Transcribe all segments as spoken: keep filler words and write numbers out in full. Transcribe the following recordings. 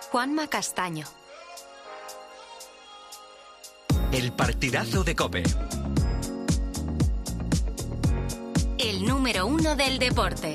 Juanma Castaño. El partidazo de COPE. El número uno del deporte.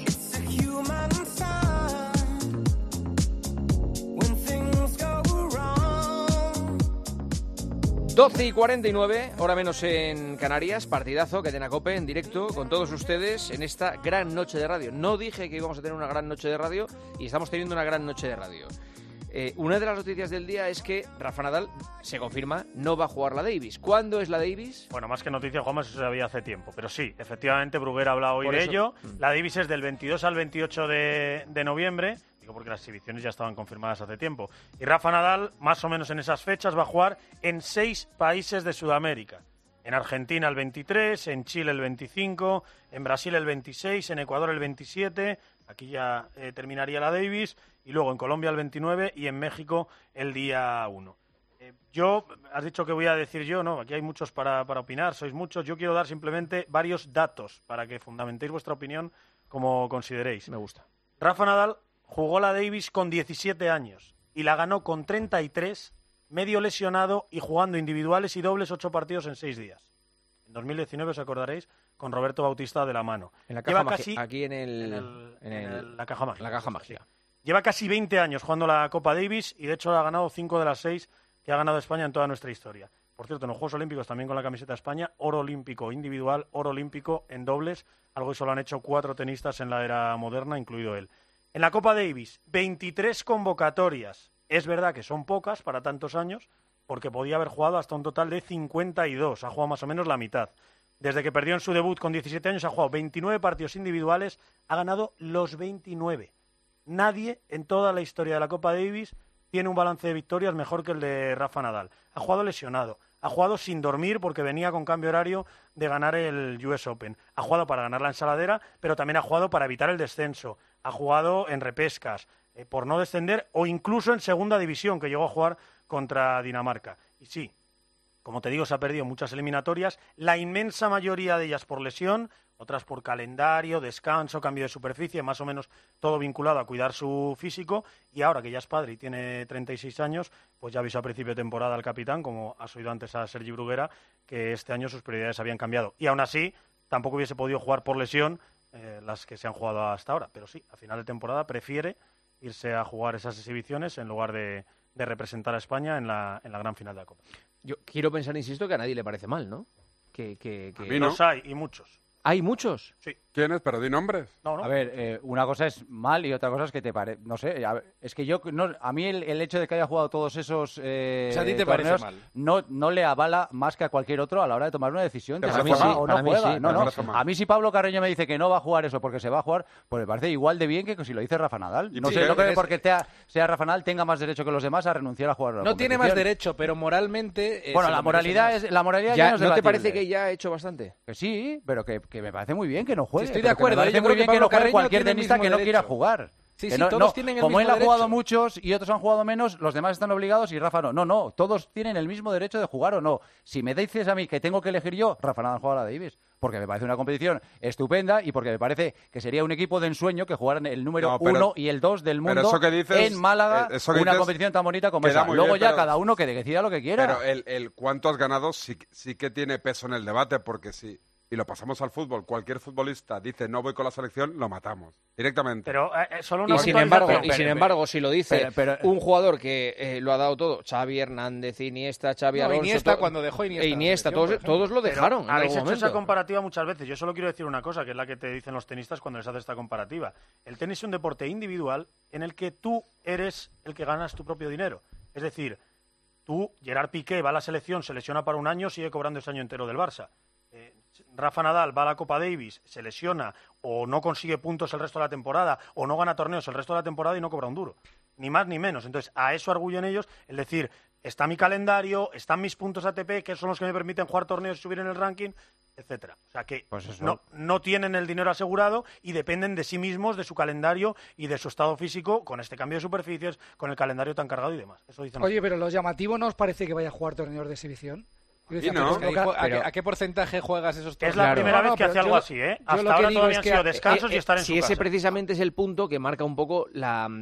doce y cuarenta y nueve, hora menos en Canarias, partidazo, Cadena COPE en directo con todos ustedes en esta gran noche de radio. No dije que íbamos a tener una gran noche de radio y estamos teniendo una gran noche de radio. Eh, una de las noticias del día es que Rafa Nadal, se confirma, no va a jugar la Davis. ¿Cuándo es la Davis? Bueno, más que noticia, Juanma, eso se sabía hace tiempo. Pero sí, efectivamente, Bruguera ha hablado hoy Por de eso. ello. La Davis es del veintidós al veintiocho de, de noviembre. Digo porque las exhibiciones ya estaban confirmadas hace tiempo. Y Rafa Nadal, más o menos en esas fechas, va a jugar en seis países de Sudamérica. En Argentina el veintitrés, en Chile el veinticinco, en Brasil el veintiséis, en Ecuador el veintisiete, aquí ya eh, terminaría la Davis, y luego en Colombia el veintinueve y en México el día uno. Eh, yo, has dicho que voy a decir yo, ¿no? Aquí hay muchos para, para opinar, sois muchos. Yo quiero dar simplemente varios datos para que fundamentéis vuestra opinión como consideréis. Me gusta. Rafa Nadal jugó la Davis con diecisiete años y la ganó con treinta y tres, medio lesionado y jugando individuales y dobles ocho partidos en seis días. En dos mil diecinueve, os acordaréis, con Roberto Bautista de la mano. En la caja Lleva magi- casi, aquí en el, en, el, en en el- el- la caja mágica. La caja mágica. Sí. Lleva casi veinte años jugando la Copa Davis y de hecho ha ganado cinco de las seis que ha ganado España en toda nuestra historia. Por cierto, en los Juegos Olímpicos también con la camiseta de España, oro olímpico individual, oro olímpico en dobles, algo que solo han hecho cuatro tenistas en la era moderna, incluido él. En la Copa Davis, veintitrés convocatorias. Es verdad que son pocas para tantos años, porque podía haber jugado hasta un total de cincuenta y dos. Ha jugado más o menos la mitad. Desde que perdió en su debut con diecisiete años, ha jugado veintinueve partidos individuales, ha ganado los veintinueve. Nadie en toda la historia de la Copa Davis tiene un balance de victorias mejor que el de Rafa Nadal. Ha jugado lesionado, ha jugado sin dormir porque venía con cambio horario de ganar el U S Open. Ha jugado para ganar la ensaladera, pero también ha jugado para evitar el descenso. Ha jugado en repescas, eh, por no descender, o incluso en segunda división, que llegó a jugar contra Dinamarca. Y sí, como te digo, se ha perdido muchas eliminatorias, la inmensa mayoría de ellas por lesión, otras por calendario, descanso, cambio de superficie, más o menos todo vinculado a cuidar su físico, y ahora que ya es padre y tiene treinta y seis años, pues ya avisó a principio de temporada al capitán, como has oído antes a Sergi Bruguera, que este año sus prioridades habían cambiado. Y aún así, tampoco hubiese podido jugar por lesión eh, las que se han jugado hasta ahora, pero sí, a final de temporada prefiere irse a jugar esas exhibiciones en lugar de, de representar a España en la, en la gran final de la Copa. Yo quiero pensar, insisto, que a nadie le parece mal, ¿no? Que, que, que... A mí no. Los hay, y muchos. ¿Hay muchos? Sí. ¿Quiénes? Pero di nombres. No, no. A ver, eh, una cosa es mal y otra cosa es que te parece... No sé, a, ver, es que yo... No, a mí el, el hecho de que haya jugado todos esos eh, O sea, a ti te torneos parece mal. no, no le avala más que a cualquier otro a la hora de tomar una decisión. De Pero si a mí juega sí, o no para mí juega. sí, no, me no. parece mal. A mí si Pablo Carreño me dice que no va a jugar eso porque se va a jugar, pues me parece igual de bien que si lo dice Rafa Nadal. Y No sí, sé, no creo que es- porque sea, sea Rafa Nadal tenga más derecho que los demás a renunciar a jugar a la No tiene más competición. derecho, pero moralmente... eh, Bueno, se la lo merece moralidad más. es la moralidad ya, Ya, no es ¿no te debatible. parece que ya ha hecho bastante? Que sí, pero que, que me parece muy bien que no juegue. Sí, estoy de pero que me acuerdo, parece yo muy creo que bien que Pablo no juegue Carreño cualquier tiene el tenista mismo que no quiera derecho. jugar. Sí, Que sí, no- todos no, tienen el como mismo él ha jugado derecho. muchos y otros han jugado menos, los demás están obligados y Rafa no. No, no, todos tienen el mismo derecho de jugar o no. Si me dices a mí que tengo que elegir yo, Rafa Nadal juega a la Davis, porque me parece una competición estupenda y porque me parece que sería un equipo de ensueño que jugaran el número No, pero- uno y el dos del pero mundo eso que dices, en Málaga, eh, eso que una dices competición tan bonita como queda esa. muy Luego bien, ya pero- cada uno que decida lo que quiera. Pero el, el cuánto has ganado sí, sí que tiene peso en el debate, porque si, y lo pasamos al fútbol, cualquier futbolista dice no voy con la selección, lo matamos directamente. Pero eh, eh, solo una Y sin puntualización. embargo, y sin embargo, si lo dice pero- pero- un jugador que eh, lo ha dado todo, Xavi Hernández, Iniesta, Xavi No, Alonso, Iniesta to- cuando dejó Iniesta e la Iniesta, selección, todos, por ejemplo. todos lo Pero dejaron en habéis algún hecho esa momento. comparativa muchas veces. Yo solo quiero decir una cosa, que es la que te dicen los tenistas cuando les haces esta comparativa. El tenis es un deporte individual en el que tú eres el que ganas tu propio dinero. Es decir, tú, Gerard Piqué, va a la selección, se lesiona para un año, sigue cobrando ese año entero del Barça. Eh, Rafa Nadal va a la Copa Davis, se lesiona o no consigue puntos el resto de la temporada o no gana torneos el resto de la temporada y no cobra un duro. Ni más ni menos. Entonces, a eso arguyen ellos, es decir, está mi calendario, están mis puntos A T P, que son los que me permiten jugar torneos y subir en el ranking, etcétera. O sea que Pues eso. no, no tienen el dinero asegurado y dependen de sí mismos, de su calendario y de su estado físico, con este cambio de superficies, con el calendario tan cargado y demás. Eso dicen los- Oye, pero lo llamativo no os parece que vaya a jugar torneos de exhibición. Quiero decir, Y no. que Que ahí lo que- jue- ¿A, pero- qué, a qué porcentaje juegas esos Es torneos? la Claro. primera No, vez no, que pero hace yo algo lo- así, ¿eh? yo Hasta lo que ahora digo todavía es han que, sido eh, descansos Eh, y estar en si su ese casa. precisamente es el punto que marca un poco la,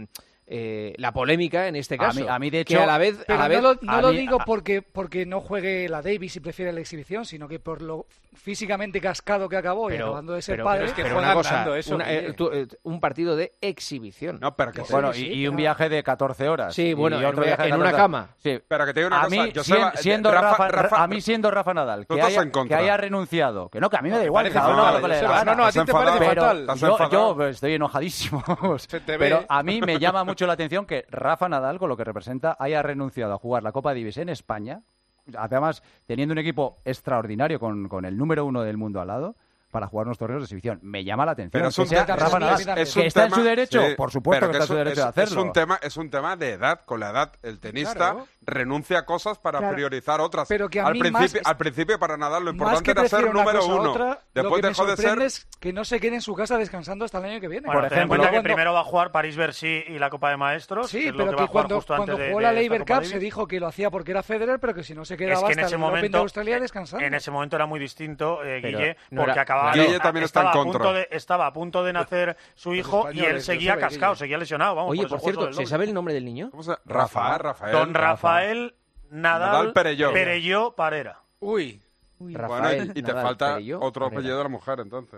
eh, la polémica en este A caso. mí- a mí, de que hecho- a la vez, a Pero la no vez lo, no a lo mí- digo a- porque, porque no juegue la Davis y prefiere la exhibición, sino que por lo físicamente cascado que acabó y pero, acabando de ser pero- padre. pero es que juega una cosa, ganando eso, una- eh, Guille. tú, eh, un partido de exhibición. No, pero que te, Bueno, sí, y, sí, y un pero- viaje de catorce horas. Sí, bueno, y en otro una- viaje de en una catorce cama. Sí. pero que te digo una A cosa. mí, Joseba, sien- siendo, Rafa- Rafa, Rafa- a mí siendo Rafa Nadal, Tú que estás haya, en contra. que haya renunciado, que no, que a mí me da ¿Te igual, parece cada uno fatal, haga lo que le dé la Joseba? gana. No, no, a ti ¿Estás te parece enfadado? Pero fatal. ¿Estás yo, enfadado? yo estoy enojadísimo. Se te Pero ve. a mí me llama mucho la atención que Rafa Nadal, con lo que representa, haya renunciado a jugar la Copa Davis en España, además teniendo un equipo extraordinario con, con el número uno del mundo al lado, para jugar unos torneos de exhibición. Me llama la atención. Pero es que un sea te- Rafa es- Nadal, es que un está en tema- su derecho, sí, por supuesto pero que está en su es- derecho de es- hacerlo. Es un, tema, es un tema de edad. Con la edad, el tenista Claro. renuncia a cosas para Claro. priorizar otras. Pero que a al, mí principio, más- al principio, para Nadal, lo Más importante que era ser prefiero una número cosa a uno. otra, lo Después que me dejó de sorprende ser. es que no se quede en su casa descansando hasta el año que viene. Bueno, Por ten en ejemplo, cuenta que cuando- primero va a jugar París-Bercy y la Copa de Maestros. Sí, que es lo pero que que, va a jugar cuando, justo cuando antes de- jugó la de esta Laver Copa Cup Davis. se dijo que lo hacía porque era Federer, pero que si no se quedaba Es que en hasta ese el Open de momento, Australia descansando. en ese momento era muy distinto, eh, Pero Guille, no porque era- acababa Guille también está en estaba a contra. punto de, estaba a punto de nacer su hijo y él españoles, seguía lo sabe, cascado, Guille. seguía lesionado. Vamos, Oye, por, por ese juego cierto, del ¿se doble. sabe el nombre del niño? ¿Cómo se llama? Rafael, Rafael. Don Rafael Nadal, Nadal Perelló. Perelló Parera. Uy, Bueno, Rafael y te Nadal falta Perelló otro Parera. apellido de la mujer, entonces.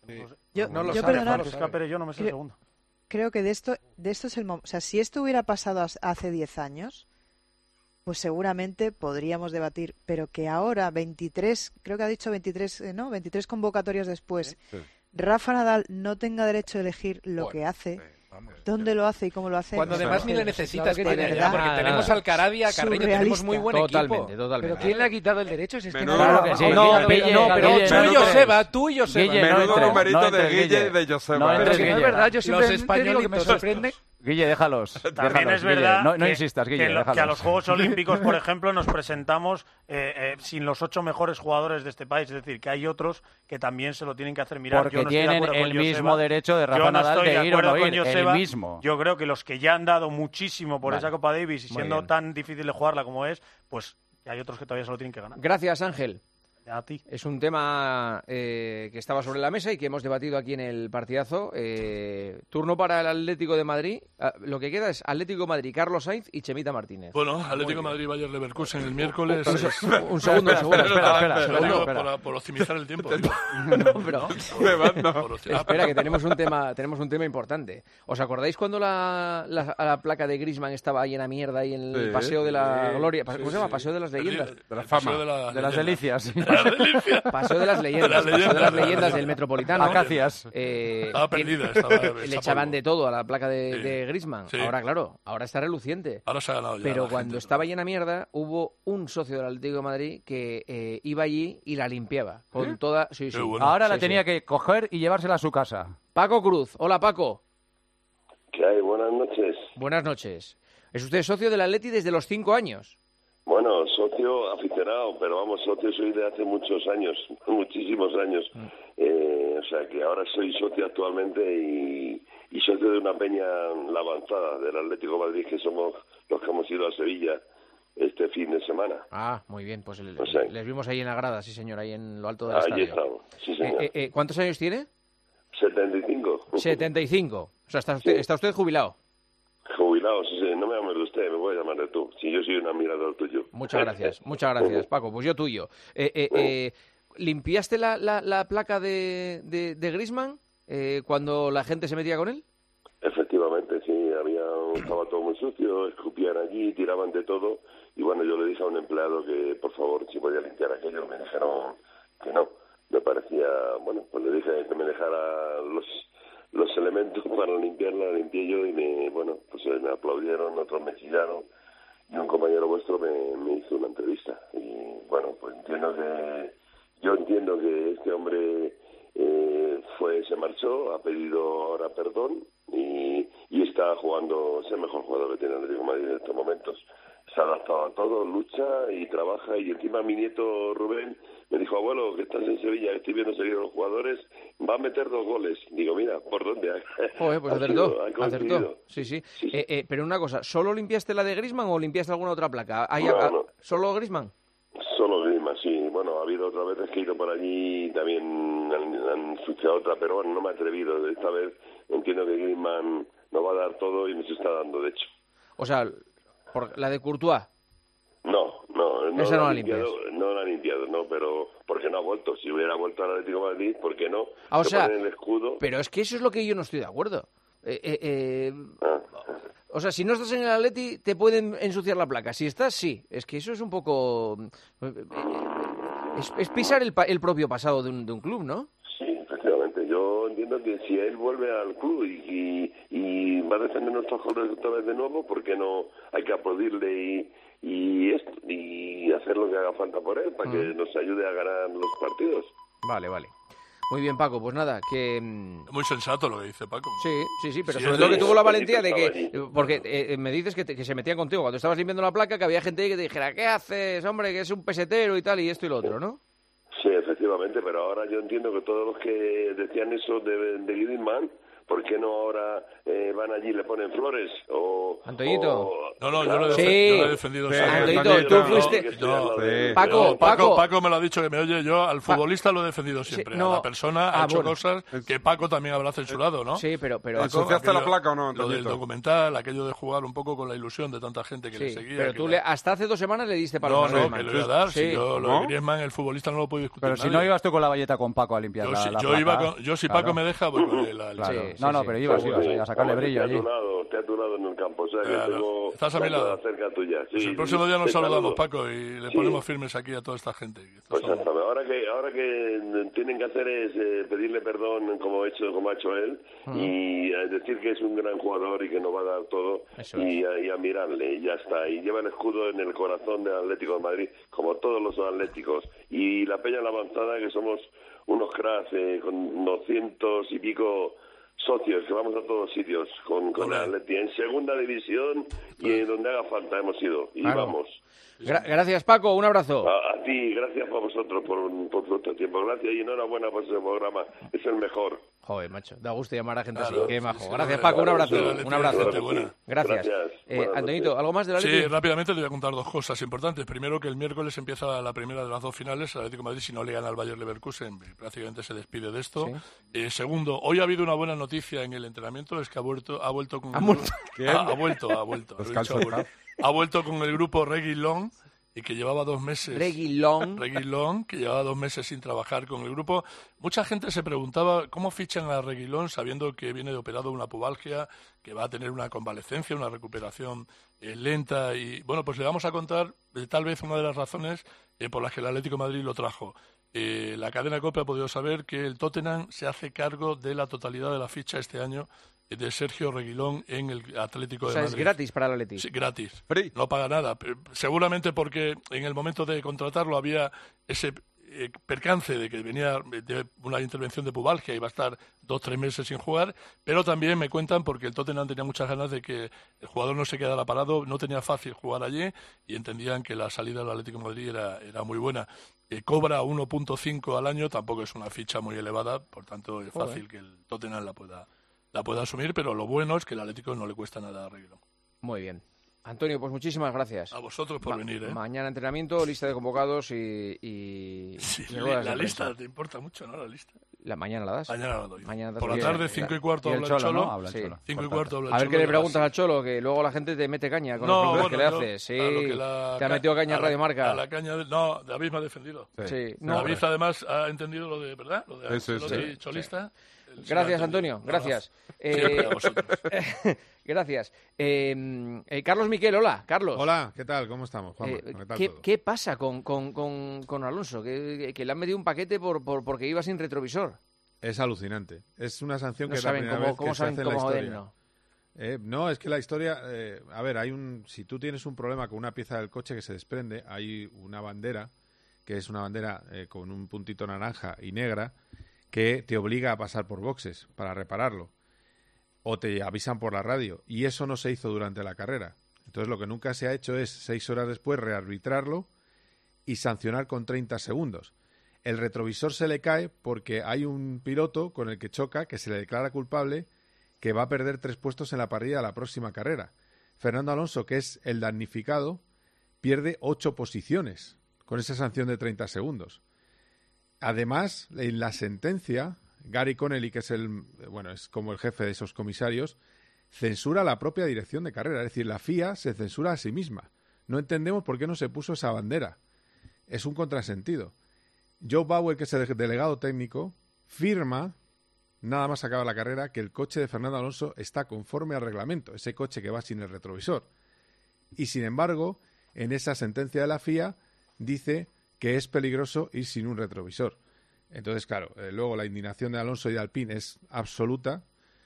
Yo, No lo yo sabe, perdonad, no lo Francisca sabe. Perelló, no me sé el Creo- segundo. creo que de esto, de esto es el momento. O sea, si esto hubiera pasado as- hace diez años, pues seguramente podríamos debatir, pero que ahora, veintitrés, creo que ha dicho veintitrés, eh, ¿no? veintitrés convocatorias después, Sí. Rafa Nadal no tenga derecho a elegir lo Bueno, que hace, eh, vamos. dónde lo hace y cómo lo hace. Cuando me además ni le parece- necesitas que para de allá, verdad. porque Nada, tenemos nada. al Carabia, a Carreño, tenemos Surrealista. muy buen Totalmente, equipo. ¿Pero totalmente. quién le ha quitado el derecho? Si es que Menudo- no- Claro que sí. No, Guille, pero- Guille, no, pero Guille, Tú no y entres. Joseba, tú y Joseba. Guille, no Menudo entres, numerito no entres, de Guille Guille. y de Joseba. No ¿eh? Pero entres, si no es Guille. verdad, yo Los simplemente digo que me españolitos sorprende. Guille, déjalos. También déjalos, es Guille. verdad No, no que, insistas, Guille, que, lo- que a déjalos. los Juegos Olímpicos, por ejemplo, nos presentamos eh, eh, sin los ocho mejores jugadores de este país. Es decir, que hay otros que también se lo tienen que hacer mirar. Porque Yo no estoy de tienen acuerdo con el mismo Joseba. derecho de Rafa Yo no Nadal estoy de ir o acuerdo no con ir, el Joseba. mismo. Yo creo que los que ya han dado muchísimo por Vale. esa Copa Davis y Muy siendo bien. tan difícil de jugarla como es, pues hay otros que todavía se lo tienen que ganar. Gracias, Ángel. A ti. Es un tema eh, que estaba sobre la mesa y que hemos debatido aquí en el partidazo. Eh, turno para el Atlético de Madrid. Ah, lo que queda es Atlético de Madrid, Carlos Sainz y Chemita Martínez. Bueno, Atlético de Madrid, Bayer Leverkusen el miércoles. Un, es- se- un segundo, un segundo. espera, espera, espera, Lo espera, digo espera. por, por optimizar el tiempo. No, pero- Por opti- ah, Espera, que tenemos un tema, tenemos un tema importante. ¿Os acordáis cuando la, la, la placa de Griezmann estaba ahí en la mierda, ahí en el Sí, Paseo de la sí, Gloria? ¿Cómo sí, se llama? sí. Paseo de las el- Leyendas. De la el fama. paseo de, la De las leyenda. delicias. De las delicias. Paseo de las Leyendas. De las Paseo de las leyendas. Leyendas del Metropolitano. Acacias. Eh, Estaba que- perdida, estaba le hecha echaban polvo. de todo a la placa de, Sí. de Griezmann. Sí. Ahora, claro, ahora está reluciente. Ahora se ha ganado ya. Pero la cuando gente, estaba ¿no? llena mierda, hubo un socio del Atlético de Madrid que eh, iba allí y la limpiaba. Con toda. Sí, Qué sí. bueno. Ahora la Sí, tenía sí. que coger y llevársela a su casa. Paco Cruz. Hola, Paco. ¿Qué hay? Buenas noches. Buenas noches. ¿Es usted socio del Atleti desde los cinco años? Bueno, socio aficionado, pero vamos, socio soy de hace muchos años, muchísimos años. Eh, o sea que ahora soy socio actualmente y, y socio de una peña, la avanzada del Atlético de Madrid, que somos los que hemos ido a Sevilla este fin de semana. Ah, muy bien. Pues el- No sé. les vimos ahí en la grada, sí, señor, ahí en lo alto del Ahí estadio. estamos, sí Eh, señor. eh, eh, ¿Cuántos años tiene? setenta y cinco. setenta y cinco. O sea, está usted, Sí. está usted jubilado. Jubilado, sí, sí. No me llames de usted, me voy a llamar de tú. Si yo soy un admirador tuyo. Muchas gracias, muchas gracias, Paco. Pues yo tuyo. Eh, eh, eh, ¿Limpiaste la, la, la placa de, de, de Griezmann eh, cuando la gente se metía con él? Efectivamente, sí, había, estaba todo muy sucio, escupían allí, tiraban de todo, y bueno, yo le dije a un empleado que por favor si podía limpiar aquello, me dijeron que no, me parecía, bueno, pues le dije que me dejara los los elementos para limpiarla, la limpié yo y me, bueno, pues me aplaudieron, otros me chillaron, y un compañero vuestro me, me hizo una entrevista, y bueno, pues entiendo que, yo entiendo que este hombre eh, fue, se marchó, ha pedido ahora perdón, y, y está jugando, es el mejor jugador que tiene el Atlético de Madrid en estos momentos. Se ha adaptado a todo, lucha y trabaja, y encima mi nieto Rubén me dijo, abuelo, que estás en Sevilla, estoy viendo seguir a los jugadores, va a meter dos goles. Digo, mira, ¿por dónde? Joder, pues Ha acertó, sido- ha coincidido. acertó. Sí, sí. Sí, sí. Eh, eh, pero una cosa, ¿solo limpiaste la de Griezmann o limpiaste alguna otra placa? ¿Hay- No, a- no. ¿Solo Griezmann? Solo Grima, sí. Bueno, ha habido otras veces que he ido por allí y también han, han sucedido otra, pero bueno, no me he atrevido. Esta vez entiendo que Griezmann nos va a dar todo y nos está dando, de hecho. O sea, por la de Courtois. No, no, no, Esa no la la han limpiado, limpias. no la han limpiado, no, pero porque no ha vuelto. Si hubiera vuelto al Atlético de Madrid, ¿por qué no? Ah, o Se sea, ponen el escudo. pero es que eso es lo que yo no estoy de acuerdo. Eh, eh, eh, Ah, o sea, si no estás en el Atleti, te pueden ensuciar la placa. Si estás, sí. Es que eso es un poco... eh, eh, Es, es pisar el, pa- el propio pasado de un, de un club, ¿no? sí, efectivamente. Yo entiendo que si él vuelve al club y, y, y va a defender nuestros colores otra vez de nuevo, ¿por qué no hay que aplaudirle y, y, esto, y hacer lo que haga falta por él para Mm. que nos ayude a ganar los partidos? Vale, vale. Muy bien, Paco, pues nada, que... mm, Muy sensato lo que dice Paco. Sí, sí, sí, pero Sí, sobre es todo de- que tuvo la sí, valentía de estaba que... allí. Porque eh, me dices que, te- que se metían contigo cuando estabas limpiando la placa, que había gente que te dijera, ¿qué haces, hombre, que es un pesetero y tal, y esto y lo otro, ¿no? Sí, efectivamente, pero ahora yo entiendo que todos los que decían eso de, de Griezmann, ¿por qué no ahora eh, van allí y le ponen flores? O, Antoñito. o- No, no, yo Claro. lo he, Sí. defen- yo lo he defendido Sí, siempre. Antoñito, Antoñito, tú no, fuiste... que estoy al lado de él. Sí. Paco, No, Paco, Paco... Paco me lo ha dicho que me oye, yo al futbolista lo he defendido siempre. no. A la persona Ah, ha hecho bueno. cosas que Paco también habrá censurado, ¿no? Sí, pero... pero Paco, ¿Ensuciaste la aquello- placa o no, Lo del Antoñito? documental, aquello de jugar un poco con la ilusión de tanta gente que le sí, seguía. pero que tú la- le, hasta hace dos semanas le diste palo No, a no, Griezmann. que le voy a dar. Sí. Si yo, lo ¿No? de Griezmann, el futbolista no lo puede discutir Pero si nadie. no ibas tú con la valleta con Paco a limpiar Yo, la, si, la yo, placa. iba con- yo si Claro, Paco me deja, voy con él. al- claro. Sí, sí, no, no, sí. pero ibas, ibas ahí a sacarle Además, brillo te ha allí. aturado, te ha aturado en el campo, o sea que Claro. tengo Estás a mi la lado. cerca tuya. Sí, Pues el próximo día nos te saludamos, saludo. Paco, y le Sí. ponemos firmes aquí a toda esta gente. que estos Pues son- hasta ahora que ahora que tienen que hacer es eh, pedirle perdón como ha hecho como ha hecho él y eh, decir que es un gran jugador y que nos va a dar todo Eso y, a- y admirarle y ya está, y lleva el escudo en el corazón del Atlético de Madrid como todos los atléticos, y la Peña La Avanzada, que somos unos cracks eh, con doscientos y pico socios que vamos a todos sitios con, con el Correcto. Atleti en segunda división y en donde haga falta hemos ido y Claro. vamos. Gra- gracias, Paco, un abrazo. A, a ti, gracias a vosotros por, por vuestro tiempo. Gracias y enhorabuena por ese programa. Es el mejor. Joder, macho, da gusto llamar a gente Claro, así, qué sí, majo. sí, Gracias, sí, Paco, un sí, abrazo, sí, un sí, abrazo. gente buena. Gracias. Gracias. Eh, Buenas Antonito, noches. ¿algo más de la Sí, Leti? rápidamente te voy a contar dos cosas importantes. Primero, que el miércoles empieza la primera de las dos finales. El Atlético de Madrid, si no le gana al Bayer Leverkusen, prácticamente se despide de esto. Sí. Eh, segundo, hoy ha habido una buena noticia en el entrenamiento, es que ha vuelto, ha vuelto con ¿Ha el muerto? grupo- ha, ha vuelto, ha vuelto. Los Lo he dicho, ha, calzones. vuelto. Ha vuelto con el grupo Reguilón y que llevaba dos meses. Reguilón. Reguilón, que llevaba dos meses sin trabajar con el grupo. Mucha gente se preguntaba cómo fichan a Reguilón sabiendo que viene de operado una pubalgia, que va a tener una convalecencia, una recuperación eh, lenta. Y bueno, pues le vamos a contar eh, tal vez una de las razones eh, por las que el Atlético de Madrid lo trajo. Eh, la cadena COPE ha podido saber que el Tottenham se hace cargo de la totalidad de la ficha este año eh, de Sergio Reguilón en el Atlético O de sea, Madrid. es gratis para la Leti. Sí, gratis. Free. No paga nada. Pe- Seguramente porque en el momento de contratarlo había ese eh, percance de que venía de una intervención de pubalgia y iba a estar dos, tres meses sin jugar, pero también me cuentan porque el Tottenham tenía muchas ganas de que el jugador no se quedara parado, no tenía fácil jugar allí y entendían que la salida del Atlético de Madrid era, era muy buena. Eh, cobra uno punto cinco al año, tampoco es una ficha muy elevada, por tanto es fácil que el Tottenham la pueda, la pueda asumir, pero lo bueno es que el Atlético no le cuesta nada a Reguilón. Muy bien. Antonio, pues muchísimas gracias. A vosotros por Ma- venir, ¿eh? Mañana entrenamiento, lista de convocados y... y, Sí, y ruedas la de lista prensa. te importa mucho, ¿no? La lista. La mañana la das. Mañana la doy. Mañana das Por la bien. tarde, La- cinco y cuarto Y el habla Cholo, el Cholo. ¿no? Habla el Sí. Cholo. Cinco y Por cuarto habla el A ver Cholo qué le de preguntas las- al Cholo, que luego la gente te mete caña con No, los preguntas bueno, que le yo- haces. Sí, a lo que la te ha ca- metido caña a en la- Radio Marca. A la caña de- no, David me ha defendido. Sí, no. David además ha entendido lo de, ¿verdad? Lo de Sí, sí, Ancelotti sí. cholista. Él se lo ha Gracias, entendido. Antonio, Un gracias. abrazo. Eh, Siempre a vosotros. gracias. Eh, eh, Carlos Miquel, hola, Carlos. Hola, ¿qué tal? ¿Cómo estamos, Juanma? Eh, ¿Qué tal ¿qué, todo? qué pasa con, con, con, con Alonso? Que, que le han metido un paquete por, por, porque iba sin retrovisor. Es alucinante. Es una sanción No que es la saben primera cómo, vez cómo que se saben hace en la cómo historia. joderlo. Eh, no, es que la historia... eh, a ver, hay un si tú tienes un problema con una pieza del coche que se desprende, hay una bandera, que es una bandera eh, con un puntito naranja y negra, que te obliga a pasar por boxes para repararlo. O te avisan por la radio. Y eso no se hizo durante la carrera. Entonces lo que nunca se ha hecho es, seis horas después, rearbitrarlo y sancionar con treinta segundos. El retrovisor se le cae porque hay un piloto con el que choca, que se le declara culpable, que va a perder tres puestos en la parrilla de la próxima carrera. Fernando Alonso, que es el damnificado, pierde ocho posiciones con esa sanción de treinta segundos. además, en la sentencia, Gary Connelly, que es el, bueno, es como el jefe de esos comisarios, censura la propia dirección de carrera. Es decir, la F I A se censura a sí misma. No entendemos por qué no se puso esa bandera. Es un contrasentido. Joe Bauer, que es el delegado técnico, firma, nada más acaba la carrera, que el coche de Fernando Alonso está conforme al reglamento, ese coche que va sin el retrovisor. Y, sin embargo, en esa sentencia de la F I A dice que es peligroso ir sin un retrovisor. Entonces, claro, eh, luego la indignación de Alonso y de Alpine es absoluta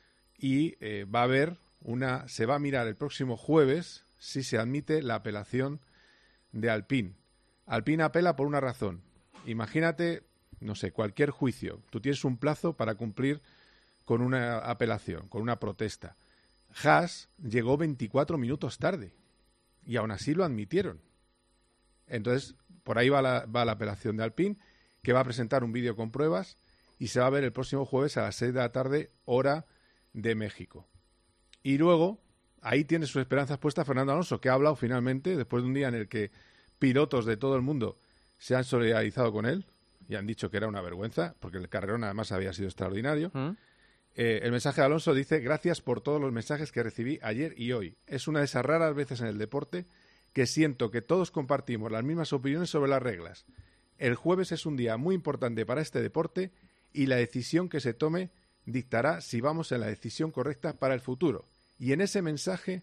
y eh, va a haber una, se va a mirar el próximo jueves si se admite la apelación de Alpine. Alpine apela por una razón. Imagínate, no sé, cualquier juicio. Tú tienes un plazo para cumplir con una apelación, con una protesta. Haas llegó veinticuatro minutos tarde y aún así lo admitieron. Entonces, por ahí va la, va la apelación de Alpine, que va a presentar un vídeo con pruebas y se va a ver el próximo jueves a las seis de la tarde, hora de México. Y luego, ahí tiene sus esperanzas puestas Fernando Alonso, que ha hablado finalmente, después de un día en el que pilotos de todo el mundo se han solidarizado con él y han dicho que era una vergüenza, porque el carrerón además había sido extraordinario. ¿Mm? Eh, el mensaje de Alonso dice: gracias por todos los mensajes que recibí ayer y hoy. Es una de esas raras veces en el deporte que siento que todos compartimos las mismas opiniones sobre las reglas. El jueves es un día muy importante para este deporte y la decisión que se tome dictará si vamos en la decisión correcta para el futuro. Y en ese mensaje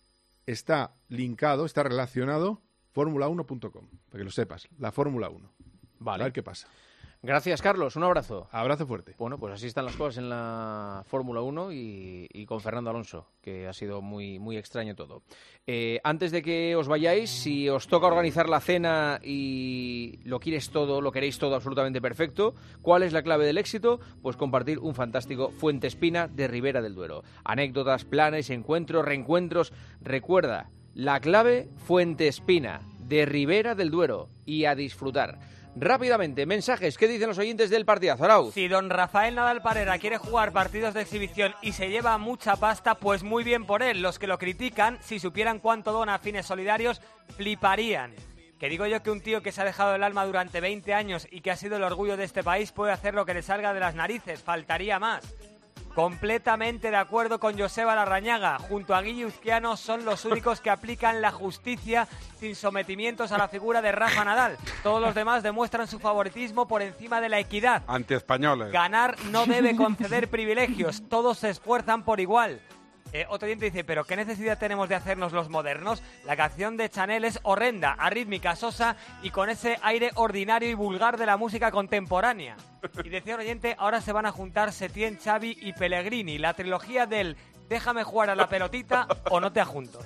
está linkado, está relacionado Fórmula uno punto com, para que lo sepas, la Fórmula uno. Vale. A ver qué pasa. Gracias, Carlos. Un abrazo. Abrazo fuerte. Bueno, pues así están las cosas en la Fórmula uno y, y con Fernando Alonso, que ha sido muy, muy extraño todo. Eh, antes de que os vayáis, si os toca organizar la cena y lo quieres todo, lo queréis todo absolutamente perfecto, ¿cuál es la clave del éxito? Pues compartir un fantástico Fuente Espina de Ribera del Duero. Anécdotas, planes, encuentros, reencuentros. Recuerda, la clave Fuente Espina de Ribera del Duero y a disfrutar. Rápidamente, mensajes, ¿qué dicen los oyentes del partidazo, Arauz? Si don Rafael Nadal Parera quiere jugar partidos de exhibición y se lleva mucha pasta, pues muy bien por él. Los que lo critican, si supieran cuánto dona a fines solidarios, fliparían. Que digo yo que un tío que se ha dejado el alma durante veinte años y que ha sido el orgullo de este país puede hacer lo que le salga de las narices, faltaría más. Completamente de acuerdo con Joseba Larrañaga. Junto a Guille Uzquiano son los únicos que aplican la justicia sin sometimientos a la figura de Rafa Nadal. Todos los demás demuestran su favoritismo por encima de la equidad. Antiespañoles. Ganar no debe conceder privilegios. Todos se esfuerzan por igual. Eh, otro oyente dice, ¿pero qué necesidad tenemos de hacernos los modernos? La canción de Chanel es horrenda, arrítmica, sosa y con ese aire ordinario y vulgar de la música contemporánea. Y decía el oyente, ahora se van a juntar Setién, Xavi y Pellegrini, la trilogía del déjame jugar a la pelotita o no te ajunto.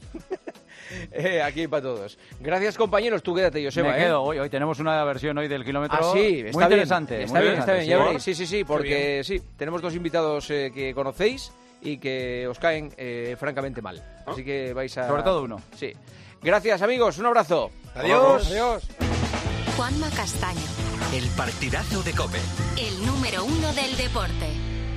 Eh, aquí para todos. Gracias, compañeros. Tú quédate, Joseba. Me ¿eh? quedo. Hoy, hoy tenemos una versión hoy del kilómetro. Ah, sí, muy está interesante. Bien, está muy bien, interesante. está bien. Ya ¿Sí? veréis. Sí, sí, sí, porque sí, tenemos dos invitados eh, que conocéis y que os caen eh, francamente mal. Así que vais a... Sobre todo uno. Sí. Gracias, amigos. Un abrazo. Adiós. Adiós. Juanma Castaño. El partidazo de COPE. El número uno del deporte.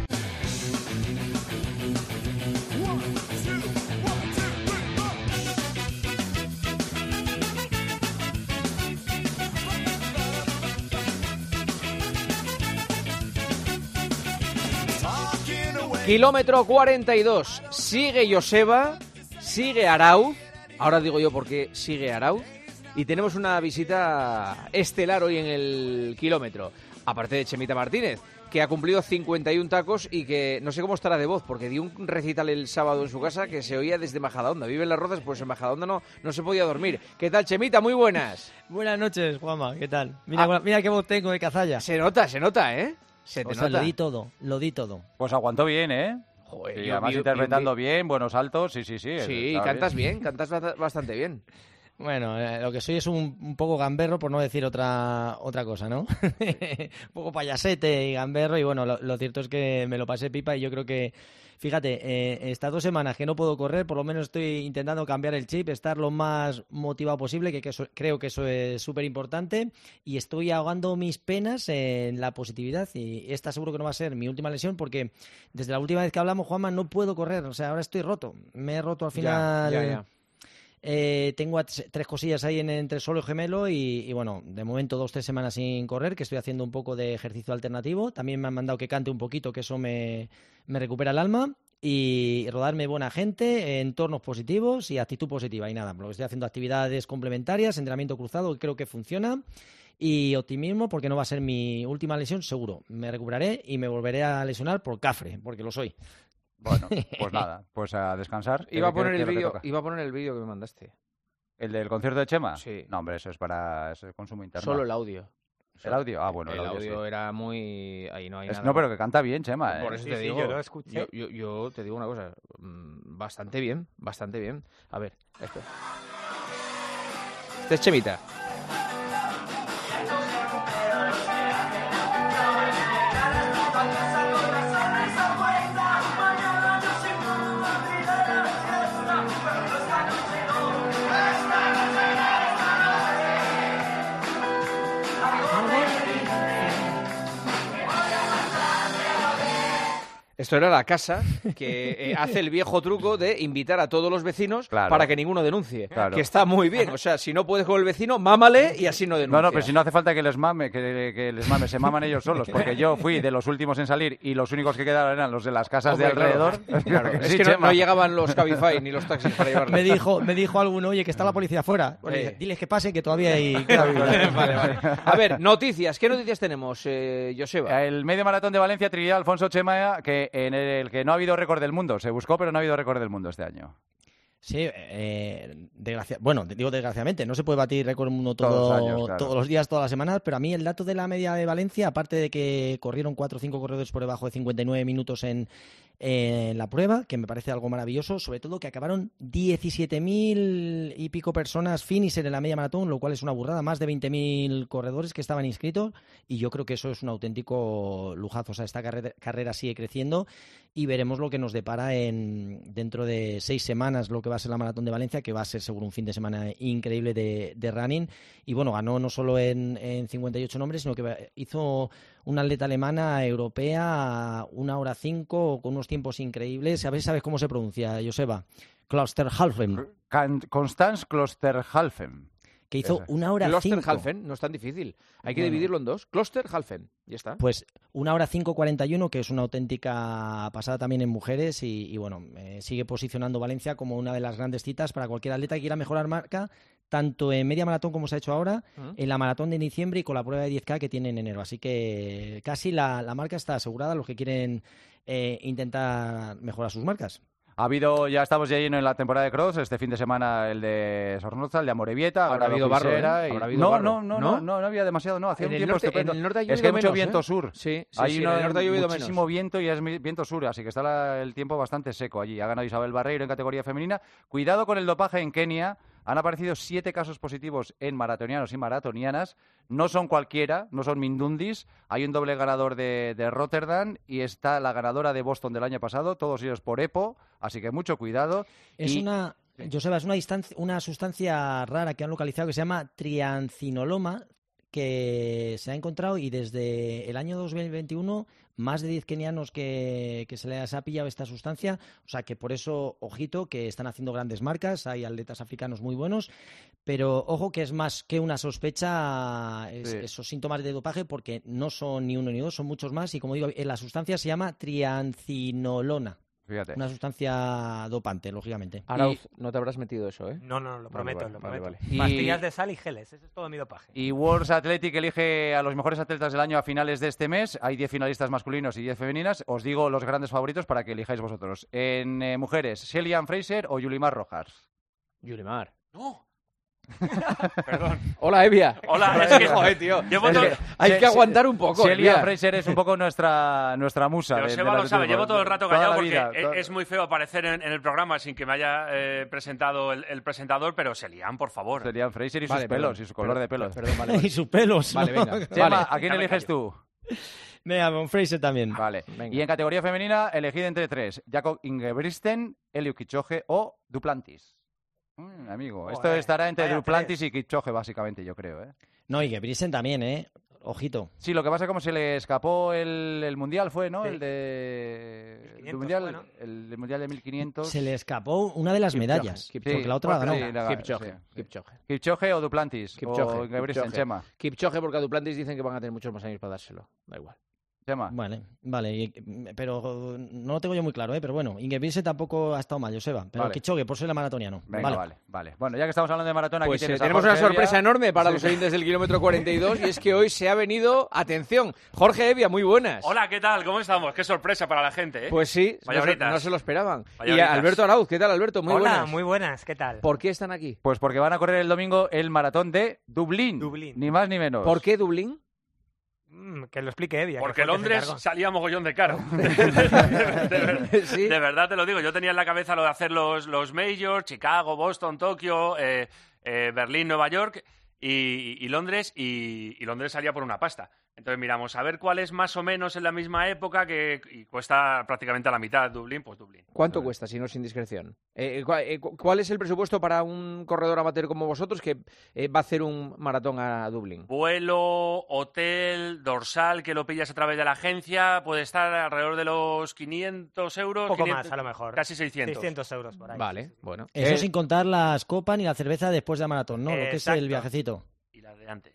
Kilómetro cuarenta y dos. Sigue Joseba, sigue Arauz. Ahora digo yo por qué sigue Arauz. Y tenemos una visita estelar hoy en el kilómetro. Aparte de Chemita Martínez, que ha cumplido cincuenta y uno tacos y que no sé cómo estará de voz, porque dio un recital el sábado en su casa que se oía desde Majadahonda. Vive en Las Rozas, pues en Majadahonda no, no se podía dormir. ¿Qué tal, Chemita? Muy buenas. Buenas noches, Juanma. ¿Qué tal? Mira, ah, mira qué voz tengo de cazalla. Se nota, se nota, ¿eh? Se te o sea, nota. lo di todo, lo di todo. Pues aguantó bien, ¿eh? Joder, y yo, además yo, interpretando yo, bien, buenos saltos, sí, sí, sí. Sí, cantas bien. bien, cantas bastante bien. Bueno, eh, lo que soy es un, un poco gamberro, por no decir otra otra cosa, ¿no? Un poco payasete y gamberro, y bueno, lo, lo cierto es que me lo pasé pipa y yo creo que, fíjate, eh, estas dos semanas que no puedo correr, por lo menos estoy intentando cambiar el chip, estar lo más motivado posible, que, que eso, creo que eso es súper importante, y estoy ahogando mis penas en la positividad, y esta seguro que no va a ser mi última lesión, porque desde la última vez que hablamos, Juanma, no puedo correr, o sea, ahora estoy roto, me he roto al final... Ya, ya, ya. Eh, tengo a t- tres cosillas ahí en, entre solo y gemelo y, y bueno, de momento dos, tres semanas sin correr, que estoy haciendo un poco de ejercicio alternativo. También me han mandado que cante un poquito, que eso me, me recupera el alma. Y rodarme buena gente, entornos positivos y actitud positiva. Y nada, lo que estoy haciendo actividades complementarias, entrenamiento cruzado, que creo que funciona. Y optimismo, porque no va a ser mi última lesión, seguro. Me recuperaré y me volveré a lesionar por cafre, porque lo soy. Bueno, pues nada, pues a descansar. Iba a ¿Qué- poner qué el es lo que vídeo, toca? iba a poner el vídeo que me mandaste. ¿El del concierto de Chema? Sí. No, hombre, eso es para eso es consumo interno. Solo el audio. ¿El audio? Ah, bueno, el, el, audio, sí. era muy... Ahí no hay Es- nada. no, pero que canta bien, Chema. ¿eh? Por eso Sí, te sí, digo, yo lo escuché. Yo, yo- yo te digo una cosa, mm, bastante bien, bastante bien. A ver, esto. Este es Chemita. Esto era la casa que eh, hace el viejo truco de invitar a todos los vecinos Claro. para que ninguno denuncie. Claro. Que está muy bien. O sea, si no puedes con el vecino, mámale y así no denuncia. No, no, pero si no hace falta que les mame, que, que les mame, se maman ellos solos, porque yo fui de los últimos en salir y los únicos que quedaron eran los de las casas Hombre, de alrededor. claro. Claro. Es Sí, que no, Chema. no llegaban los Cabify ni los taxis para llevarlos. Me dijo, me dijo alguno, oye, que está la policía afuera. Pues le dije, diles que pase, que todavía hay... queda vida. Vale, vale. A ver, noticias. ¿Qué noticias tenemos, eh, Joseba? El medio maratón de Valencia trivial Alfonso Chema, que en el que no ha habido récord del mundo. Se buscó, pero no ha habido récord del mundo este año. Sí, eh, desgracia- bueno, digo desgraciadamente, no se puede batir récord del mundo todo- Todos los años, claro. todos los días, todas las semanas, pero a mí el dato de la media de Valencia, aparte de que corrieron cuatro o cinco corredores por debajo de cincuenta y nueve minutos en, en la prueba, que me parece algo maravilloso, sobre todo que acabaron diecisiete mil y pico personas finisher en la media maratón, lo cual es una burrada, más de veinte mil corredores que estaban inscritos, y yo creo que eso es un auténtico lujazo. O sea, esta carrera, carrera sigue creciendo y veremos lo que nos depara en dentro de seis semanas, lo que va a ser la Maratón de Valencia, que va a ser seguro un fin de semana increíble de, de running. Y bueno, ganó no solo en, en cincuenta y ocho nombres, sino que hizo una atleta alemana europea una hora cinco con unos tiempos increíbles. A ver si sabes cómo se pronuncia, Joseba. Klosterhalfen. Can- Constance Klosterhalfen. Que hizo Esa. una hora cinco. Klosterhalfen, no es tan difícil. Hay que Bueno. dividirlo en dos. Klosterhalfen, ya está. Pues una hora cinco cuarenta y uno, que es una auténtica pasada también en mujeres y, y bueno, eh, sigue posicionando Valencia como una de las grandes citas para cualquier atleta que quiera mejorar marca, tanto en media maratón como se ha hecho ahora, Ujú. en la maratón de diciembre y con la prueba de diez K que tiene en enero. Así que casi la, la marca está asegurada, los que quieren eh, intentar mejorar sus marcas. Ha habido, ya estamos ya lleno en la temporada de cross, este fin de semana el de Sornoza, el de Amorebieta, Habrá ahora habido lo barro, Pisera ¿eh? y- Habrá habido no, barro. no, no, ¿No? no, no, no había demasiado, no, hacía En un el tiempo norte- estupendo. en el norte ha es que hay llovido mucho menos, viento ¿eh? sur. Sí, sí, hay sí, en una- el norte ha llovido muchísimo menos. viento y es mi- viento sur, así que está la- el tiempo bastante seco allí. Ha ganado Isabel Barreiro en categoría femenina. Cuidado con el dopaje en Kenia. Han aparecido siete casos positivos en maratonianos y maratonianas. No son cualquiera, no son mindundis. Hay un doble ganador de, de Rotterdam y está la ganadora de Boston del año pasado, todos ellos por EPO, así que mucho cuidado. Es Y- una, Joseba, es una, distancia, una sustancia rara que han localizado que se llama triancinoloma, que se ha encontrado y desde el año dos mil veintiuno más de diez kenianos que, que se les ha pillado esta sustancia, o sea que por eso, ojito, que están haciendo grandes marcas, hay atletas africanos muy buenos, pero ojo que es más que una sospecha es- Sí. esos síntomas de dopaje, porque no son ni uno ni dos, son muchos más, y como digo, eh, la sustancia se llama triancinolona. Fíjate. Una sustancia dopante, lógicamente. Arauz, no te habrás metido eso, ¿eh? No, no, lo Vale, prometo, vale, lo vale, prometo. vale. Y- Pastillas de sal y geles, ese es todo mi dopaje. Y World Athletic elige a los mejores atletas del año a finales de este mes. Hay diez finalistas masculinos y diez femeninas. Os digo los grandes favoritos para que elijáis vosotros. En eh, mujeres, Shelly-Ann Fraser o Yulimar Rojas. Yulimar. No. Perdón. Hola, Evia. Hola, es que- Joder, tío. Llevo Es todo- que hay Se- que aguantar un poco, Shelly-Ann Evia. Fraser es un poco nuestra, nuestra musa. de- de Joseba la lo sabe, atletismo. llevo todo el rato Toda callado la porque vida, e- toda- es muy feo aparecer en, en el programa sin que me haya eh, presentado el, el presentador, pero se lían, por favor. Shelly-Ann Fraser y sus Vale, pelos perdón, y su color perdón, de pelos. Perdón, vale, vale. Y sus pelos. Vale, ¿no? venga. Chema, Vale. ¿a quién ya me eliges callo. tú? Venga, con Fraser también. Vale. Venga. Y en categoría femenina, elegid entre tres. Jakob Ingebrigtsen, Eliud Kipchoge o Duplantis. Mm, amigo, esto Joder, estará entre vaya Duplantis y Kipchoge, básicamente, yo creo, ¿eh? No, y que Brisen también, ¿eh? ojito. Sí, lo que pasa es como se le escapó el, el Mundial, fue, ¿no? Sí. El de... mil quinientos el mundial, fue, ¿no? el, el Mundial de mil quinientos. Se le escapó una de las Kipchoge. medallas, Kipchoge. porque la otra la Bueno, ganó. sí, la- Kipchoge, sí, sí. Kipchoge. Kipchoge o Duplantis. Kipchoge. O Ingebrigtsen, Kipchoge. Chema. Kipchoge, porque a Duplantis dicen que van a tener muchos más años para dárselo. Da igual. Chema. Vale, vale, y- pero no lo tengo yo muy claro, ¿eh? Pero bueno, Ingebrigtsen tampoco ha estado mal, Joseba. Pero Vale. Kipchoge, por ser el maratoniano. Venga, vale. vale. vale, Bueno, ya que estamos hablando de maratón, aquí Pues eh, tienes a tenemos Jorge una sorpresa Evia. enorme para Sí. los oyentes del kilómetro cuarenta y dos y es que hoy se ha venido, atención, Jorge Evia, muy buenas. Hola, ¿qué tal? ¿Cómo estamos? Qué sorpresa para la gente, ¿eh? Pues sí, Vaya no se, horitas. no se lo esperaban. Vaya Y horitas. Alberto Arauz, ¿qué tal Alberto? Muy Hola, buenas. muy buenas, ¿qué tal? ¿Por qué están aquí? Pues porque van a correr el domingo el maratón de Dublín. Dublín. Ni más ni menos. ¿Por qué Dublín? Mm, que lo explique Evia. que Porque fue el que se Londres encargó. salía mogollón de caro. de, de ver- Sí. de verdad te lo digo. Yo tenía en la cabeza lo de hacer los, los majors, Chicago, Boston, Tokio, eh, eh, Berlín, Nueva York y, y Londres. Y, y Londres salía por una pasta. Entonces miramos a ver cuál es más o menos en la misma época que y cuesta prácticamente a la mitad Dublín, pues Dublín. ¿Cuánto cuesta, si no es indiscreción? Eh, cua- eh, cu- ¿Cuál es el presupuesto para un corredor amateur como vosotros que eh, va a hacer un maratón a Dublín? Vuelo, hotel, dorsal, que lo pillas a través de la agencia, puede estar alrededor de los quinientos euros. Un poco quinientos, más, a lo mejor. Casi seiscientos. seiscientos euros por ahí. Vale, bueno. Eso Eh, sin contar las copas ni la cerveza después de la maratón, ¿no? Lo que es el Exacto. viajecito. Y las de antes.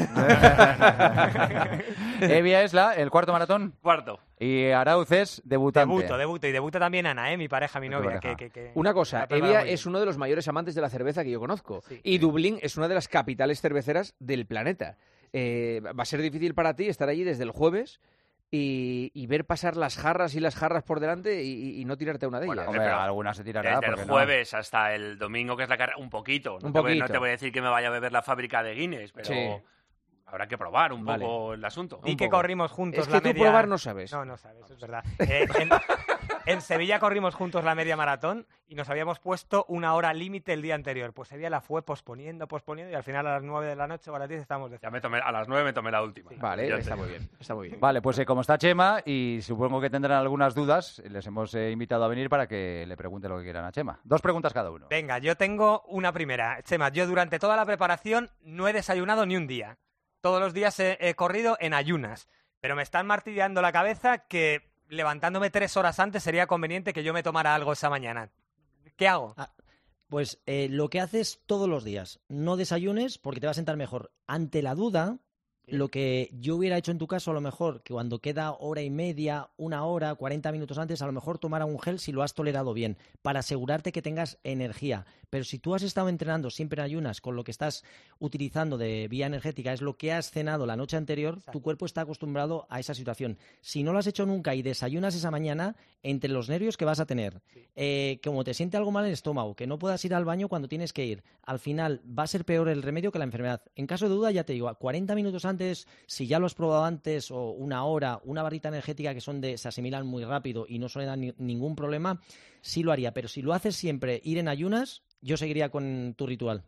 Evia es la, el cuarto maratón. Cuarto. Y Arauz es debutante. Debuto, debuto. Y debuta también Ana, ¿eh? Mi pareja, mi Tu novia. pareja. Que, que, que- Una cosa, la prepara Evia muy es bien. uno de los mayores amantes de la cerveza que yo conozco. Sí. Y Dublín es una de las capitales cerveceras del planeta. Eh, va a ser difícil para ti estar allí desde el jueves y, y ver pasar las jarras y las jarras por delante y, y no tirarte a una de Bueno, ellas. Hombre, pero alguna se tirará. Desde porque el no. jueves hasta el domingo, que es la carrera, un poquito. No, Un te voy, no poquito. te voy a decir que me vaya a beber la fábrica de Guinness, pero Sí. habrá que probar un Vale. poco el asunto. Y un que poco. corrimos juntos Es que la tú media... probar no sabes. No, no sabes, eso es verdad. Eh, en, en Sevilla corrimos juntos la media maratón y nos habíamos puesto una hora límite el día anterior. Pues Sevilla la fue posponiendo, posponiendo y al final a las nueve de la noche o a las diez estábamos de Ya me tomé, a las nueve me tomé la última. Vale, Ya está te- muy bien, está muy bien. Vale, pues eh, como está Chema y supongo que tendrán algunas dudas, les hemos eh, invitado a venir para que le pregunte lo que quieran a Chema. Dos preguntas cada uno. Venga, yo tengo una primera. Chema, yo durante toda la preparación no he desayunado ni un día. Todos los días he, he corrido en ayunas. Pero me están martillando la cabeza que levantándome tres horas antes sería conveniente que yo me tomara algo esa mañana. ¿Qué hago? Ah, Pues eh, lo que haces todos los días, no desayunes porque te va a sentar mejor. Ante la duda, lo que yo hubiera hecho en tu caso, a lo mejor, que cuando queda hora y media, una hora, cuarenta minutos antes, a lo mejor tomar un gel si lo has tolerado bien, para asegurarte que tengas energía. Pero si tú has estado entrenando siempre en ayunas, con lo que estás utilizando de vía energética, es lo que has cenado la noche anterior, tu cuerpo está acostumbrado a esa situación. Si no lo has hecho nunca y desayunas esa mañana, entre los nervios que vas a tener, eh, como te siente algo mal en el estómago, que no puedas ir al baño cuando tienes que ir, al final va a ser peor el remedio que la enfermedad. En caso de duda, ya te digo, a cuarenta minutos antes, si ya lo has probado antes, o una hora, una barrita energética que son de, se asimilan muy rápido y no suelen dar ni- ningún problema, sí lo haría. Pero si lo haces siempre ir en ayunas, yo seguiría con tu ritual.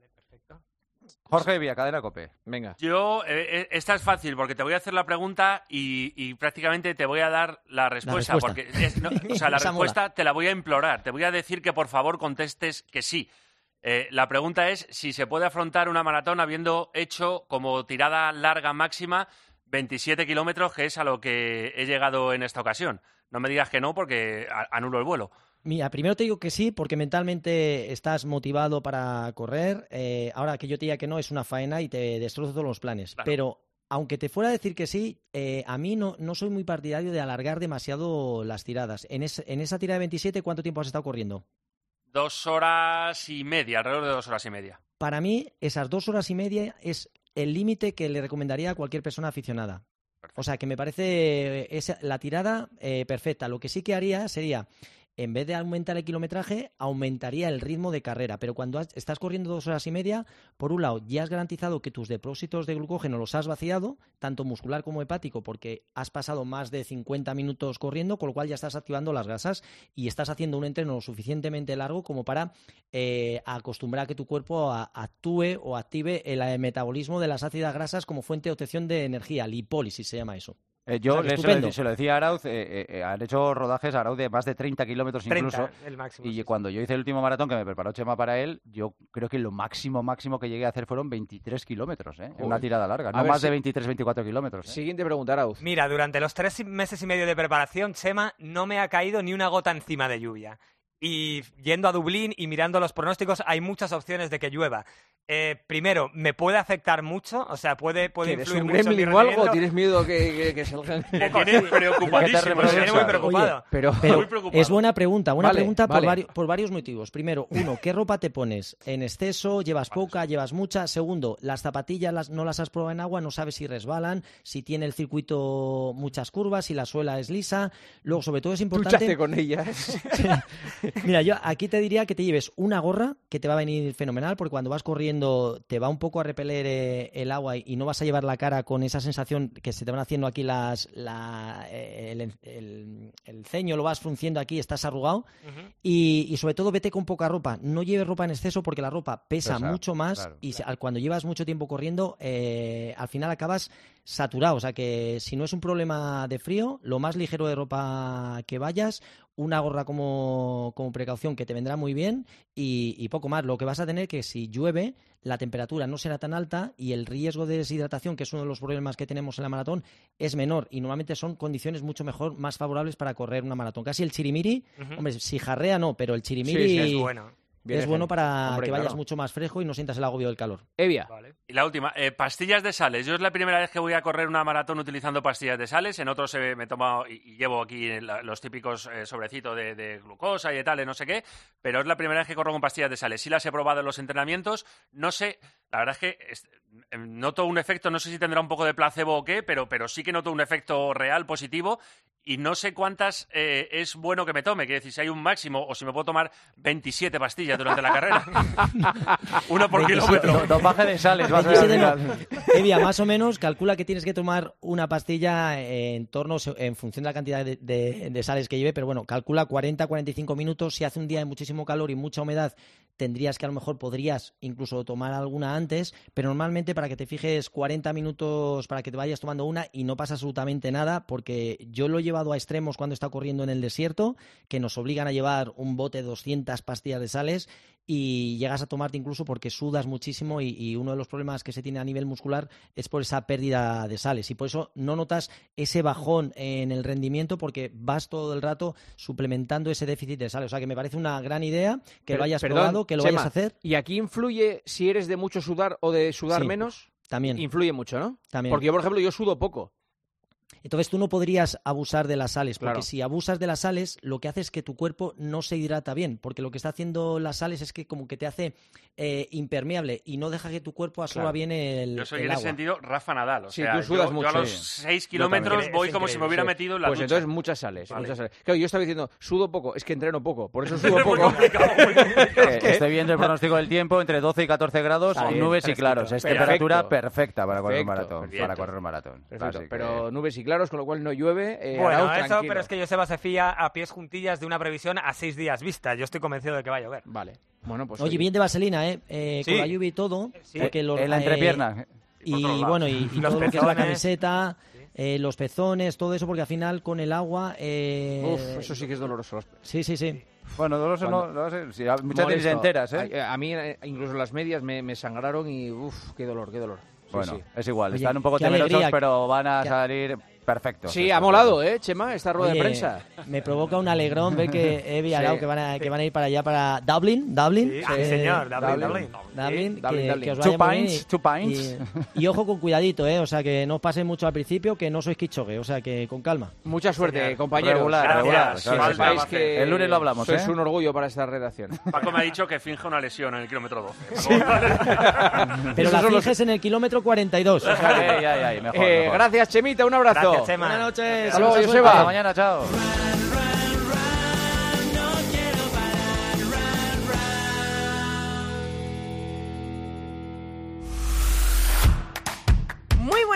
Jorge Evia, Cadena COPE. Venga. Yo, eh, eh, esta es fácil porque te voy a hacer la pregunta y, y prácticamente te voy a dar la respuesta. respuesta. Porque es- no, o sea, la Esa mola. respuesta te la voy a implorar. Te voy a decir que por favor contestes que sí. Eh, la pregunta es si se puede afrontar una maratón habiendo hecho como tirada larga máxima veintisiete kilómetros, que es a lo que he llegado en esta ocasión. No me digas que no porque a- anulo el vuelo. Mira, primero te digo que sí, porque mentalmente estás motivado para correr. Eh, ahora que yo te diga que no, es una faena y te destrozo todos los planes. Claro. Pero aunque te fuera a decir que sí, eh, a mí no, no soy muy partidario de alargar demasiado las tiradas. En, es- en esa tirada de veintisiete, ¿cuánto tiempo has estado corriendo? Dos horas y media, alrededor de dos horas y media. Para mí, esas dos horas y media es el límite que le recomendaría a cualquier persona aficionada. O sea, que me parece eh, esa, la tirada eh, perfecta. Lo que sí que haría sería, en vez de aumentar el kilometraje, aumentaría el ritmo de carrera. Pero cuando has- estás corriendo dos horas y media, por un lado, ya has garantizado que tus depósitos de glucógeno los has vaciado, tanto muscular como hepático, porque has pasado más de cincuenta minutos corriendo, con lo cual ya estás activando las grasas y estás haciendo un entreno lo suficientemente largo como para eh, acostumbrar a que tu cuerpo a- actúe o active el eh, metabolismo de las ácidas grasas como fuente de obtención de energía, lipólisis se llama eso. Eh, yo O sea, que le- se, lo, estupendo. se lo decía a Arauz, eh, eh, han hecho rodajes a Arauz de más de treinta kilómetros incluso. treinta, el máximo, Y sí, sí. cuando yo hice el último maratón que me preparó Chema para él, yo creo que lo máximo, máximo que llegué a hacer fueron veintitrés kilómetros, ¿eh? En una tirada larga. A No ver más si- de veintitrés, veinticuatro kilómetros. ¿eh? Siguiente pregunta, Arauz. Mira, durante los tres meses y medio de preparación, Chema, no me ha caído ni una gota encima de lluvia. Y yendo a Dublín y mirando los pronósticos, hay muchas opciones de que llueva. Eh, primero, ¿me puede afectar mucho? O sea, ¿puede, puede ¿Eres influir un mucho en mi gremlin o algo? rendimiento? ¿Tienes miedo que, que, que salgan? Me tiene preocupadísimo. Me tiene muy preocupado. Oye, pero, Pero Muy preocupado. es buena pregunta, buena Vale, pregunta por, vale. varios, por varios motivos. Primero, uno, ¿qué ropa te pones? ¿En exceso? ¿Llevas poca? ¿Llevas mucha? Segundo, las zapatillas las, no las has probado en agua, no sabes si resbalan, si tiene el circuito muchas curvas, si la suela es lisa. Luego, sobre todo es importante... Dúchate con ellas. Mira, yo aquí te diría que te lleves una gorra que te va a venir fenomenal porque cuando vas corriendo te va un poco a repeler eh, el agua y, y no vas a llevar la cara con esa sensación que se te van haciendo aquí las la, eh, el, el- el ceño, lo vas frunciendo aquí, estás arrugado. Ujú. Y, y sobre todo vete con poca ropa, no lleves ropa en exceso porque la ropa pesa, Pesa, mucho más claro. y se- al- cuando llevas mucho tiempo corriendo eh, al final acabas saturado, o sea que si no es un problema de frío, lo más ligero de ropa que vayas, una gorra como, como precaución que te vendrá muy bien y, y poco más. Lo que vas a tener que si llueve, la temperatura no será tan alta y el riesgo de deshidratación, que es uno de los problemas que tenemos en la maratón, es menor y normalmente son condiciones mucho mejor, más favorables para correr una maratón. Casi el chirimiri, Ujú. hombre, si jarrea no, pero el chirimiri Sí, sí, Es bueno. Viene es bueno genial. para Hombre, que vayas claro. mucho más fresco y no sientas el agobio del calor. Evia. Vale. Y la última, eh, pastillas de sales. Yo es la primera vez que voy a correr una maratón utilizando pastillas de sales. En otros eh, me he tomado y, y llevo aquí la- los típicos eh, sobrecitos de, de glucosa y de tal, de no sé qué. Pero es la primera vez que corro con pastillas de sales. Sí las he probado en los entrenamientos. No sé, la verdad es que es- eh, noto un efecto, no sé si tendrá un poco de placebo o qué, pero, pero sí que noto un efecto real positivo. Y no sé cuántas eh, es bueno que me tome. Quiero decir, si hay un máximo o si me puedo tomar veintisiete pastillas durante la carrera. Uno por veintisiete. kilómetro. Do- Dopaje de sales, vas a ver al veintisiete final. no. Evia, más o menos, calcula que tienes que tomar una pastilla en torno, en función de la cantidad de, de- de sales que lleve, pero bueno, calcula cuarenta a cuarenta y cinco minutos. Si hace un día de muchísimo calor y mucha humedad, tendrías que a lo mejor podrías incluso tomar alguna antes, pero normalmente para que te fijes cuarenta minutos para que te vayas tomando una y no pasa absolutamente nada, porque yo lo he llevado a extremos cuando está corriendo en el desierto, que nos obligan a llevar un bote de doscientas pastillas de sales y llegas a tomarte incluso porque sudas muchísimo y, y uno de los problemas que se tiene a nivel muscular es por esa pérdida de sales y por eso no notas ese bajón en el rendimiento porque vas todo el rato suplementando ese déficit de sales. O sea que me parece una gran idea que Per- lo hayas perdón, probado, que lo Chema, vayas a hacer. ¿Y aquí influye si eres de mucho sudar o de sudar Sí, menos? También. Influye mucho, ¿no? También. Porque yo, por ejemplo, yo sudo poco. Entonces tú no podrías abusar de las sales, porque Claro. si abusas de las sales, lo que hace es que tu cuerpo no se hidrata bien, porque lo que está haciendo las sales es que como que te hace eh, impermeable y no deja que tu cuerpo absorba Claro. bien el, Yo soy el en ese agua. sentido Rafa Nadal. O Sí, sea, tú sudas yo, mucho. yo a los Sí. seis Yo kilómetros también. voy Es como si me increíble, hubiera sí. metido en la Pues ducha. entonces muchas sales, Vale. muchas sales. Claro, yo estaba diciendo, sudo poco, es que entreno poco, por eso sudo Muy poco. complicado, muy complicado. Eh, Estoy viendo el pronóstico del tiempo entre doce y catorce grados, Está bien, nubes y fresquito. claros. Es Perfecto. temperatura perfecta para correr un Perfecto, maratón. perfecto. Para correr un maratón. Perfecto, Así que- pero nubes y claros, con lo cual no llueve. eh, Bueno, Arauz, eso, tranquilo. pero es que Joseba se fía a pies juntillas de una previsión a seis días vista. Yo estoy convencido de que va a llover. Vale. Bueno, pues Oye, bien de vaselina, ¿eh? Eh, Sí. Con la lluvia y todo. Sí. Porque los, En la eh, entrepierna. y por todos lados. bueno, y, y Los todo lo que es la pezones. camiseta, eh, los pezones, todo eso, porque al final con el agua... eh, Uf, eso sí que es doloroso. Sí, sí, sí. Bueno, doloroso no, Cuando- no sé. si a- muchas veces Molesto. enteras, ¿eh? A, a mí, eh, incluso las medias me, me sangraron y uff, qué dolor, qué dolor. Sí, Bueno, sí. es igual. Oye, Están un poco qué temerosos, alegría. pero van a Qué- salir perfectos. Sí, estos ha molado, maratón. ¿eh, Chema? Esta rueda Oye, de prensa. Me provoca un alegrón ver que Evi y Arau Sí. que van, a, que van a ir para allá, para Dublin. Dublin. Sí, eh, sí, señor, Dublin, Dublin. Dublin. Dublin, Sí, que, Dublin, Dublin. que os Two vaya muy bien pints, y- two pints. Y, y ojo con cuidadito, ¿eh? O sea, que no os pase mucho al principio, que no sois Kichogue, o sea, que con calma. Mucha suerte, Señor. compañeros. Regular, Gracias. regular, Que claro, sepáis sí. que El lunes lo hablamos, sois ¿eh? un orgullo para esta redacción. Paco me ha dicho que finge una lesión en el kilómetro doce. Pero Esos la son los- finges en el kilómetro cuarenta y dos. O sea, Ay, ay, ay, mejor, Eh, mejor. gracias, Chemita, un abrazo. Gracias, Chema. buenas noches. Hasta luego, mucha Joseba. Hasta suerte. mañana, chao. Muy buenas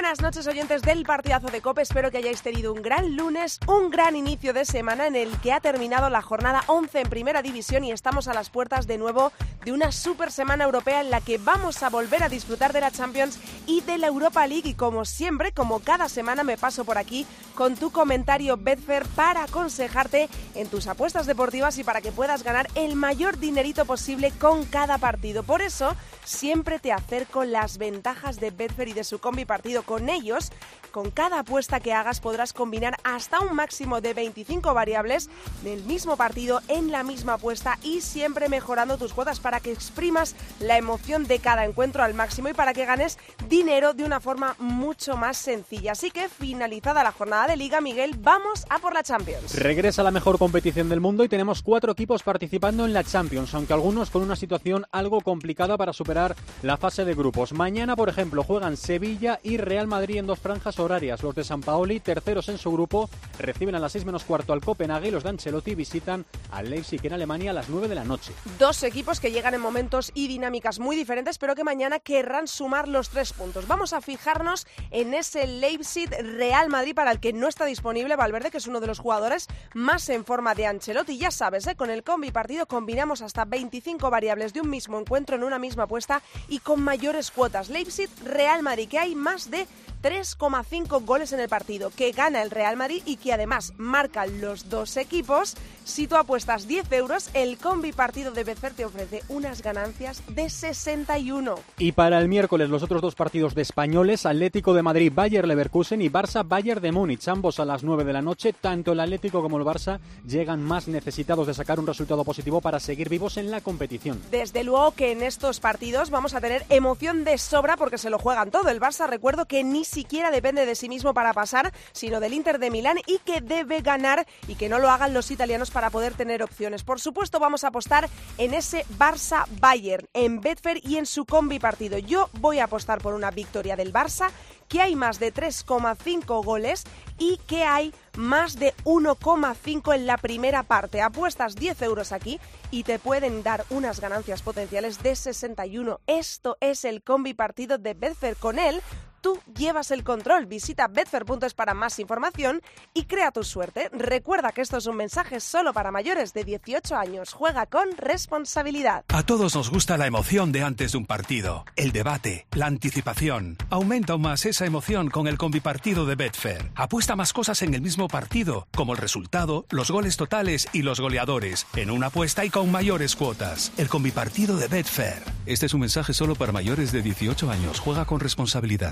buenas noches, oyentes del partidazo de COPE. Espero que hayáis tenido un gran lunes, un gran inicio de semana en el que ha terminado la jornada once en Primera División y estamos a las puertas de nuevo de una super semana europea en la que vamos a volver a disfrutar de la Champions y de la Europa League. Y como siempre, como cada semana, me paso por aquí con tu comentario Betfair para aconsejarte en tus apuestas deportivas y para que puedas ganar el mayor dinerito posible con cada partido. Por eso, siempre te acerco las ventajas de Betfair y de su combi partido. Con ellos, con cada apuesta que hagas podrás combinar hasta un máximo de veinticinco variables del mismo partido en la misma apuesta y siempre mejorando tus cuotas para que exprimas la emoción de cada encuentro al máximo y para que ganes dinero de una forma mucho más sencilla. Así que, finalizada la jornada de Liga, Miguel, vamos a por la Champions. Regresa la mejor competición del mundo y tenemos cuatro equipos participando en la Champions, aunque algunos con una situación algo complicada para superar la fase de grupos. Mañana, por ejemplo, juegan Sevilla y Real Madrid en dos franjas horarias. Los de Sampaoli, terceros en su grupo, reciben a las seis menos cuarto al Copenhague y los de Ancelotti visitan al Leipzig en Alemania a las nueve de la noche. Dos equipos que llegan en momentos y dinámicas muy diferentes, pero que mañana querrán sumar los tres puntos. Vamos a fijarnos en ese Leipzig-Real Madrid para el que no está disponible Valverde, que es uno de los jugadores más en forma de Ancelotti. Ya sabes, ¿eh? Con el combi partido combinamos hasta veinticinco variables de un mismo encuentro en una misma apuesta y con mayores cuotas. Leipzig-Real Madrid, que hay más de tres coma cinco goles en el partido, que gana el Real Madrid y que además marcan los dos equipos. Si tú apuestas diez euros, el combi partido de Betfair te ofrece unas ganancias de sesenta y uno. Y para el miércoles los otros dos partidos de españoles, Atlético de Madrid, Bayer Leverkusen y Barça, Bayern de Múnich, ambos a las nueve de la noche. Tanto el Atlético como el Barça llegan más necesitados de sacar un resultado positivo para seguir vivos en la competición. Desde luego que en estos partidos vamos a tener emoción de sobra porque se lo juegan todo. El Barça, recuerdo que ni siquiera depende de sí mismo para pasar, sino del Inter de Milán y que debe ganar y que no lo hagan los italianos para poder tener opciones. Por supuesto, vamos a apostar en ese Barça-Bayern, en Betfair y en su combi partido. Yo voy a apostar por una victoria del Barça, que hay más de tres coma cinco goles y que hay más de uno coma cinco en la primera parte. Apuestas diez euros aquí y te pueden dar unas ganancias potenciales de sesenta y uno. Esto es el combi partido de Betfair. Con él tú llevas el control. Visita betfair punto es para más información y crea tu suerte. Recuerda que esto es un mensaje solo para mayores de dieciocho años. Juega con responsabilidad. A todos nos gusta la emoción de antes de un partido, el debate, la anticipación. Aumenta aún más esa emoción con el combipartido de Betfair. Apuesta más cosas en el mismo partido, como el resultado, los goles totales y los goleadores, en una apuesta y con mayores cuotas. El combipartido de Betfair. Este es un mensaje solo para mayores de dieciocho años. Juega con responsabilidad.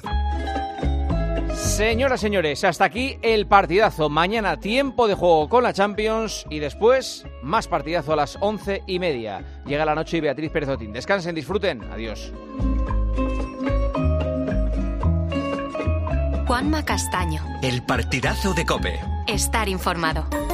Señoras, señores, hasta aquí el partidazo. Mañana tiempo de juego con la Champions y después más partidazo a las once y media. Llega la noche y Beatriz Pérez Otín. Descansen, disfruten. Adiós. Juanma Castaño. El partidazo de COPE. Estar informado.